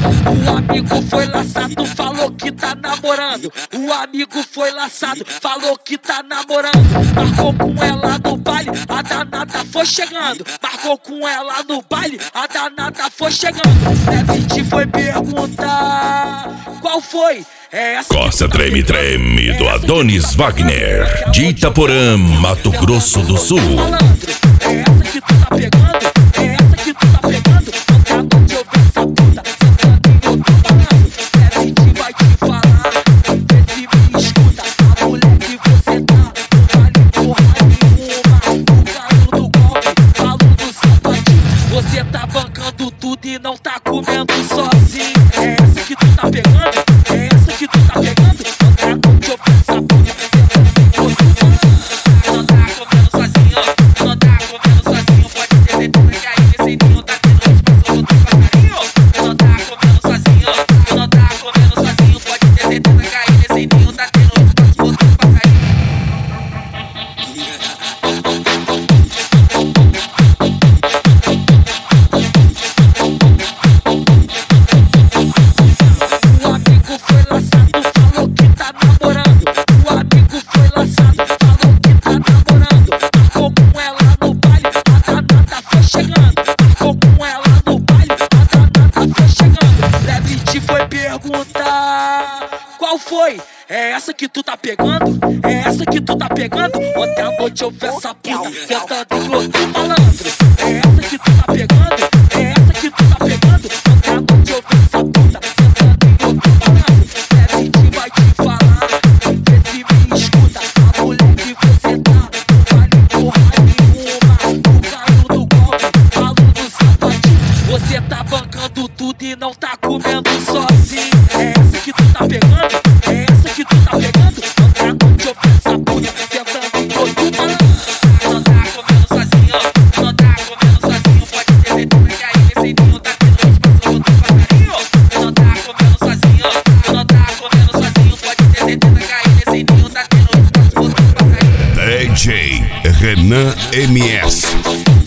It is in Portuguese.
O amigo foi laçado, falou que tá namorando. O amigo foi laçado, falou que tá namorando. Marcou com ela no baile, a danada foi chegando. Marcou com ela no baile, a danada foi chegando. Deve foi perguntar qual foi. Costa Treme Treme do Adonis Wagner, de Itaporã, Mato Grosso do Sul. É essa que tu tá pegando, é essa que tu tá pegando. Ontem à noite eu vi essa puta sentando e eu tô falando. Deve vai te falar, vê se me escuta. A mulher que você tá, não vale porra nenhuma. O calo do golpe, calo do sapatinho. Você tá bancando tudo e não tá comendo sozinho. É essa que tu tá pegando, é essa que tu tá pegando. Ontem à noite eu vi essa puta sentando e eu tô falando. Não tá comendo sozinho, não tá comendo sozinho. Pode ter certeza que aí nesse ninho tá tendo espaço outro passarinho. Não tá comendo sozinho, não tá comendo sozinho. Pode ter certeza que aí nesse ninho tá tendo espaço outro passarinho. O amigo foi laçado, falou que tá namorando. O amigo foi laçado, falou que tá namorando. Marcou com ela no baile, a danada foi chegando. Marcou com ela no baile, a danada foi chegando. Deve te foi perguntar qual foi. É essa que tu tá pegando? É essa que tu tá pegando? Ontem à noite eu vi essa puta sentando em outro malandro. É essa que tu tá pegando? É essa que tu tá pegando? Ontem à noite eu vi essa puta sentando em outro malandro. Deve vai te falar, vê se me escuta. A mulher que você tá, não vale porra nenhuma. O calo do golpe, calo do sapatinho. Você tá bancando tudo e não tá comendo sozinho. É essa que tu tá pegando? É essa que tu tá pegando? Ontem à noite eu vi essa puta sentando em outro malandro. Não tá comendo sozinho, não tá comendo sozinho. Pode ter certeza que aí nesse ninho tá tendo espaço outro passarinho. Não tá comendo sozinho, não tá comendo sozinho. Pode ter certeza que aí nesse ninho tá tendo espaço outro passarinho. DJ Renan MS.